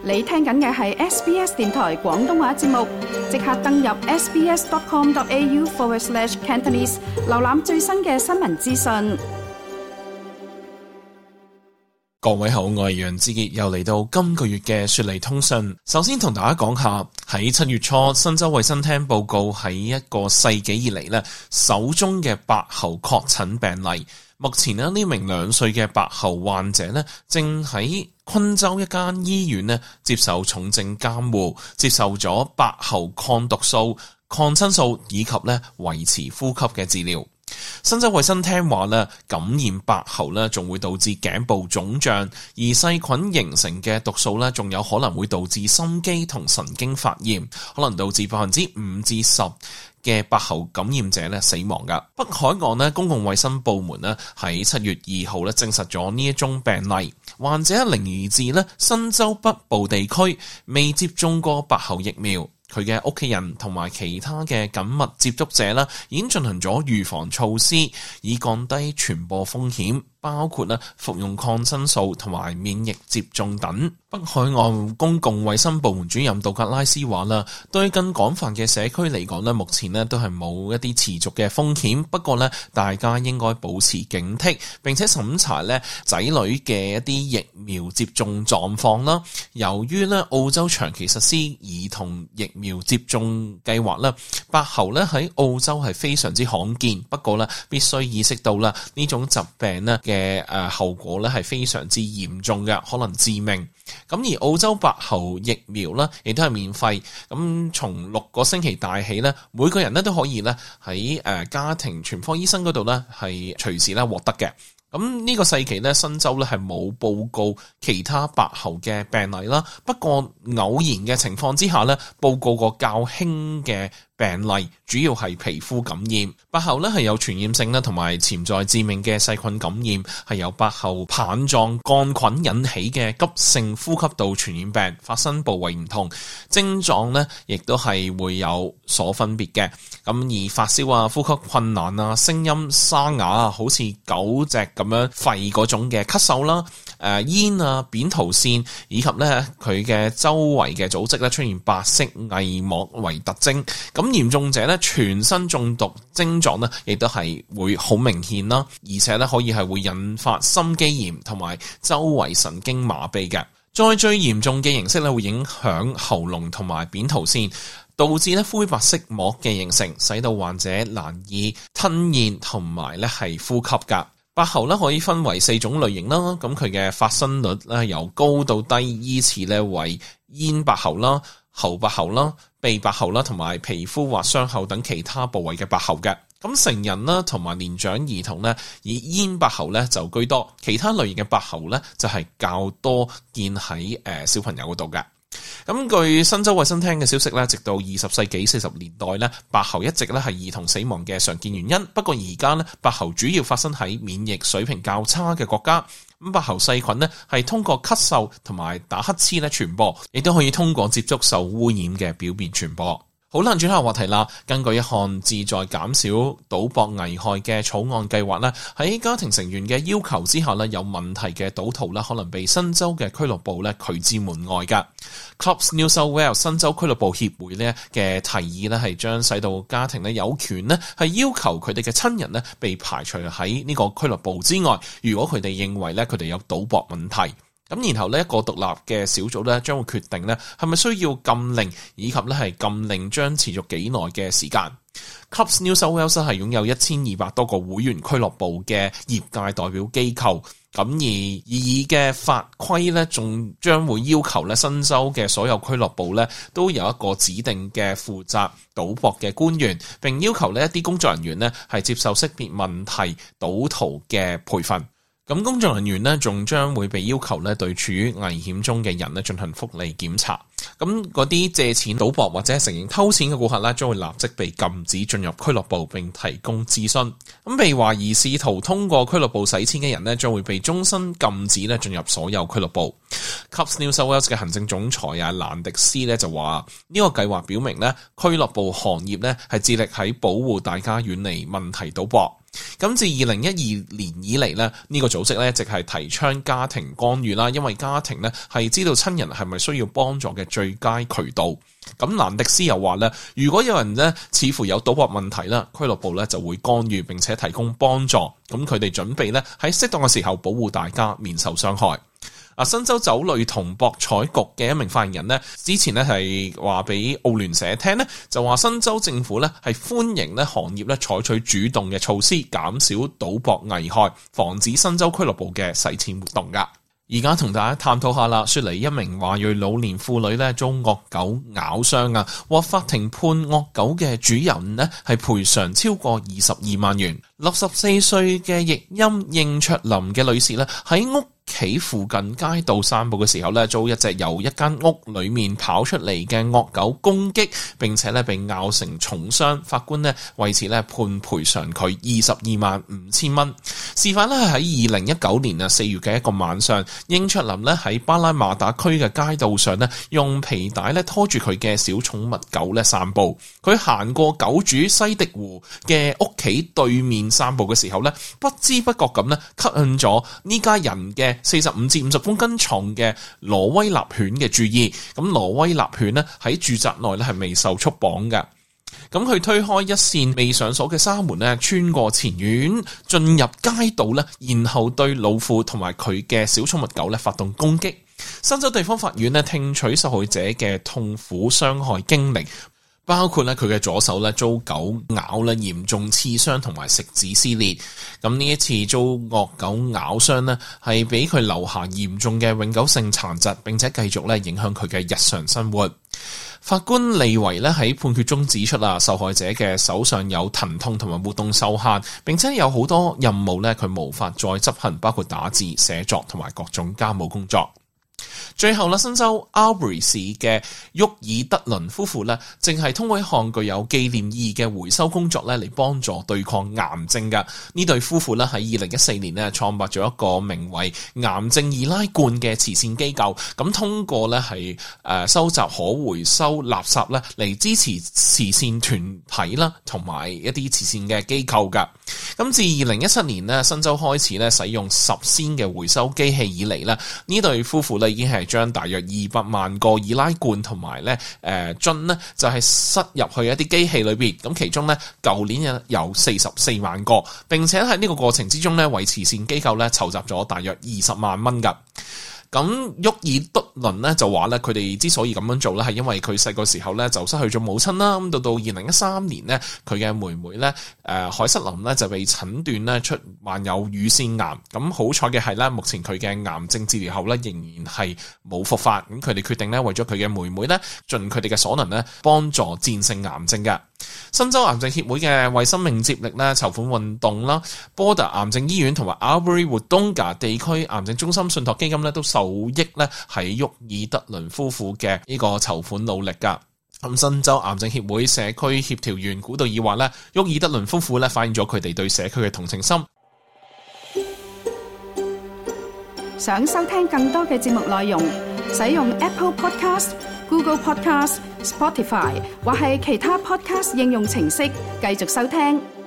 你聽緊嘅係 SBS 電台廣東話節目，即刻登入 sbs.com.au/Cantonese 瀏覽最新嘅新聞資訊。 各位好，我係楊志傑，又嚟到今個月嘅雪梨通訊。首先同大家講下，喺7月初，新州衛生廳報告喺一個世紀以嚟呢首宗嘅白喉確診病例。目前呢名2歲嘅白喉患者呢，正喺昆州一間醫院呢接受重症監護，接受咗白喉抗毒素、抗生素以及呢維持呼吸嘅治療。新州衛生廳話咧，感染白喉咧，仲會導致頸部腫脹，而細菌形成嘅毒素咧，仲有可能會導致心肌同神經發炎，可能導致5%至10%嘅白喉感染者咧死亡噶。北海岸咧公共衛生部門咧喺7月2號咧證實咗呢一宗病例，患者係嚟自咧新州北部地區，未接種過白喉疫苗。佢嘅屋企人同埋其他嘅緊密接觸者啦，已經進行咗預防措施，以降低傳播風險，包括服用抗生素同埋免疫接種等。北海岸公共衛生部門主任杜格拉斯話啦，對更廣泛嘅社區嚟講咧，目前咧都係冇一啲持續嘅風險，不過咧大家應該保持警惕，並且審查咧仔女嘅一啲疫苗接種狀況啦。由於咧澳洲長期實施兒童疫苗接種計劃啦，白喉咧喺澳洲係非常之罕見，不過咧必須意識到啦呢種疾病咧嘅後果咧係非常之嚴重嘅，可能致命。咁而澳洲白喉疫苗咧亦都係免費，咁從6個星期大起咧，每個人咧都可以咧喺家庭全科醫生嗰度咧係隨時咧獲得嘅。咁呢個世紀咧，新州咧係冇報告其他白喉嘅病例啦。不過偶然嘅情況之下咧，報告過較輕嘅病例，主要係皮膚感染。白喉咧係有傳染性啦，同埋潛在致命嘅細菌感染，係由白喉棒狀桿菌引起嘅急性呼吸道傳染病，發生部位唔同，症狀咧亦都係會有所分別嘅。咁而發燒啊、呼吸困難啊、聲音沙啞啊，好似狗隻咁樣吠嗰種嘅咳嗽啦、煙啊、扁桃腺以及咧佢嘅周圍嘅組織咧出現白色翳膜為特徵。咁嚴重者咧全身中毒症狀咧亦都係會好明顯啦，而且咧可以係會引發心肌炎同埋周圍神經麻痹嘅。再最嚴重嘅形式咧會影響喉嚨同埋扁桃腺，導致咧灰白色膜嘅形成，使到患者難以吞嚥同埋咧係呼吸噶。白喉咧可以分為4種類型啦，咁佢嘅發生率咧由高到低依次咧為咽白喉啦、喉白喉啦、鼻白喉啦，同埋皮膚或傷口等其他部位嘅白喉嘅。咁成人啦同埋年長兒童咧以咽白喉咧就居多，其他類型嘅白喉咧就係較多見喺小朋友嗰度嘅。咁據新州衛生廳嘅消息咧，直到20世紀40年代咧，白喉一直咧係兒童死亡嘅常見原因。不過而家咧，白喉主要發生喺免疫水平較差嘅國家。咁白喉細菌咧係通過咳嗽同埋打乞嗤咧傳播，亦都可以通過接觸受污染嘅表面傳播。好啦，轉下話題啦。根據一項旨在減少賭博危害嘅草案計劃咧，喺家庭成員嘅要求之下咧，有問題嘅賭徒咧可能被新州嘅俱樂部咧拒之門外噶。Clubs New South Wales 新州俱樂部協會咧嘅提議咧係將使到家庭咧有權咧係要求佢哋嘅親人咧被排除喺呢個俱樂部之外，如果佢哋認為咧佢哋有賭博問題。咁然後呢一個獨立嘅小組咧將會決定咧係咪需要禁令，以及咧係禁令將持續幾耐嘅時間。Clubs New South Wales 係擁有1200多個會員俱樂部嘅業界代表機構，咁而擬議嘅法規咧仲將會要求咧新州嘅所有俱樂部咧都有一個指定嘅負責賭博嘅官員，並要求呢一啲工作人員咧係接受識別問題賭徒嘅培訓。咁工作人員呢，仲將會被要求呢對處於危險中嘅人呢進行福利檢查。咁嗰啲借錢賭博或者係承認偷錢嘅顧客呢，將會立即被禁止進入俱樂部並提供諮詢。咁被懷疑試圖通過俱樂部洗錢嘅人呢，將會被終身禁止呢進入所有俱樂部。 Cubs New South Wales 嘅行政總裁蘭迪斯咧就話呢個計劃表明咧俱樂部行業咧係致力喺保護大家遠離問題賭博。咁自2012年以嚟咧，呢個組織咧，直係提倡家庭干預啦，因為家庭咧係知道親人係咪需要幫助嘅最佳渠道。咁蘭迪斯又話咧，如果有人咧似乎有賭博問題啦，俱樂部咧就會干預並且提供幫助。咁佢哋準備咧喺適當嘅時候保護大家免受傷害。新州酒類同博彩局嘅一名發言人呢，之前呢係話俾澳聯社聽呢，就話新州政府呢係歡迎呢行業呢採取主動嘅措施，減少賭博危害，防止新州俱樂部嘅洗錢活動噶。而家同大家探討下啦，雪梨一名華裔老年婦女呢遭惡狗咬傷啊，獲法庭判惡狗嘅主人呢係賠償超過22萬元。64歲嘅譯音應卓林嘅女士呢喺屋企附近街道散步嘅時候咧，遭一隻由一間屋裏面跑出嚟嘅惡狗攻擊，並且咧被咬成重傷。法官咧為此咧判賠償佢225000蚊。事發咧係喺2019年4月嘅一個晚上，應卓林咧喺巴拉馬達區嘅街道上咧，用皮帶咧拖住佢嘅小寵物狗咧散步。佢行過狗主西迪湖嘅屋企對面散步嘅時候咧，不知不覺咁咧吸引咗呢家人嘅45至50公斤重嘅挪威臘犬嘅注意。咁挪威臘犬咧喺住宅內咧係未受束綁嘅。咁佢推開一扇未上鎖嘅紗門咧，穿過前院進入街道咧，然後對老婦同埋佢嘅小寵物狗咧發動攻擊。新州地方法院咧聽取受害者嘅痛苦傷害經歷，包括咧佢嘅左手咧遭狗咬咧嚴重刺傷同埋食指撕裂。咁呢一次遭惡狗咬傷咧，係俾佢留下嚴重嘅永久性殘疾，並且繼續咧影響佢嘅日常生活。法官利維咧喺判決中指出受害者嘅手上有疼痛同埋活動受限，並且有好多任務咧佢無法再執行，包括打字、寫作同埋各種家務工作。最後新州 Albury 市嘅沃爾德倫夫婦咧，正係通過一項具有紀念意義嘅回收工作咧，嚟幫助對抗癌症嘅。呢對夫婦咧喺2014年咧創辦咗一個名為癌症易拉罐嘅慈善機構，咁通過咧係收集可回收垃圾咧嚟支持慈善團體啦，同埋一啲慈善嘅機構噶。咁自2017年咧新州開始咧使用10仙嘅回收機器以嚟咧，呢對夫婦咧已經係將大約200萬個易拉罐同埋咧樽咧就係塞入去一啲機器裏邊，咁其中咧舊年有44萬個，並且喺呢個過程之中咧為慈善機構咧籌集咗大約20萬蚊噶。咁沃爾德倫咧就話咧，佢哋之所以咁樣做咧，係因為佢細個時候咧就失去咗母親啦。咁到2013年咧，佢嘅妹妹咧海瑟琳咧就被診斷咧患有乳腺癌。咁好彩嘅係咧，目前佢嘅癌症治療後咧仍然係冇復發。咁佢哋決定咧為咗佢嘅妹妹咧，盡佢哋嘅所能咧幫助戰勝癌症嘅。新州癌症協會嘅為生命接力咧籌款運動啦，波特癌症醫院同埋 Albury Wodonga 地區癌症中心信託基金咧都受益咧喺沃爾德倫夫婦嘅呢個籌款努力噶。咁新州癌症協會社區協調員古道爾話咧，沃爾德倫夫婦咧反映咗佢哋對社區嘅同情心。 想收聽更多嘅節目內容，使用 Apple Podcast、Google Podcast、Spotify 或係其他 Podcast 應用程式繼續收聽。